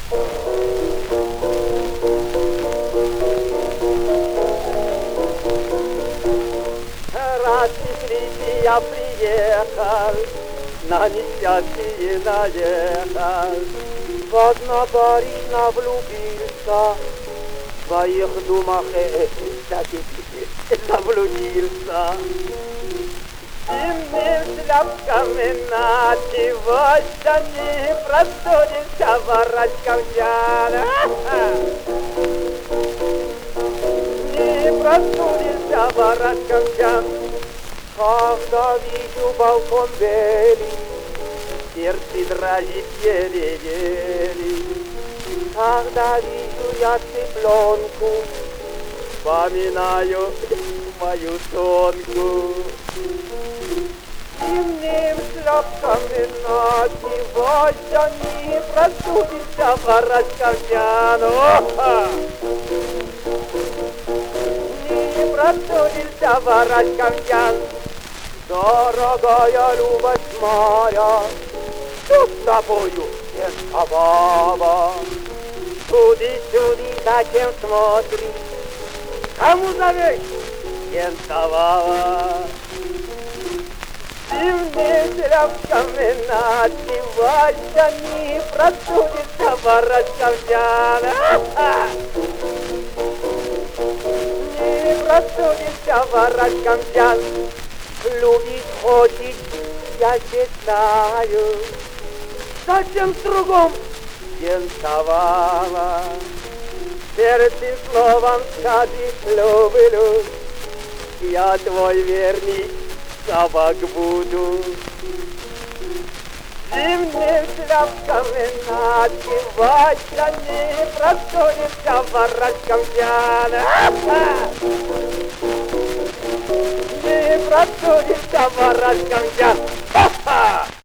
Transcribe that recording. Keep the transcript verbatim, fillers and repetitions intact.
Раз в я приехал, на несчастье наехал. В одна барышня влюбился, в своих думах заблудился. Зимними шляпками надевайся, не простудишься, ворочком тяна. Не простудишься, ворочком тяна. Когда вижу балкон белый, сердце дрожит еле-еле. Когда вижу я цыпленку, вспоминаю мою сонку. Зимним шляпками надевайся, не простудишься, ворочком тяну. Не простудишься, ворочком тяну. Дорогая любовь моя, что с тобою рисковала? Туди-сюди, зачем смотришь? Кому зовешь? Ентовала. Зимними шляпками надевайся, не простудишься, ворочком тяна. Не простудишься, ворочком тяна. Любить хочет, я не знаю, зачем с другом ентовала. Сердце словом скажет люблю, я твой верный собак буду. Зимними шляпками надевайся, не простудишься, ворочком тяна. Не простудишься, ворочком тяна.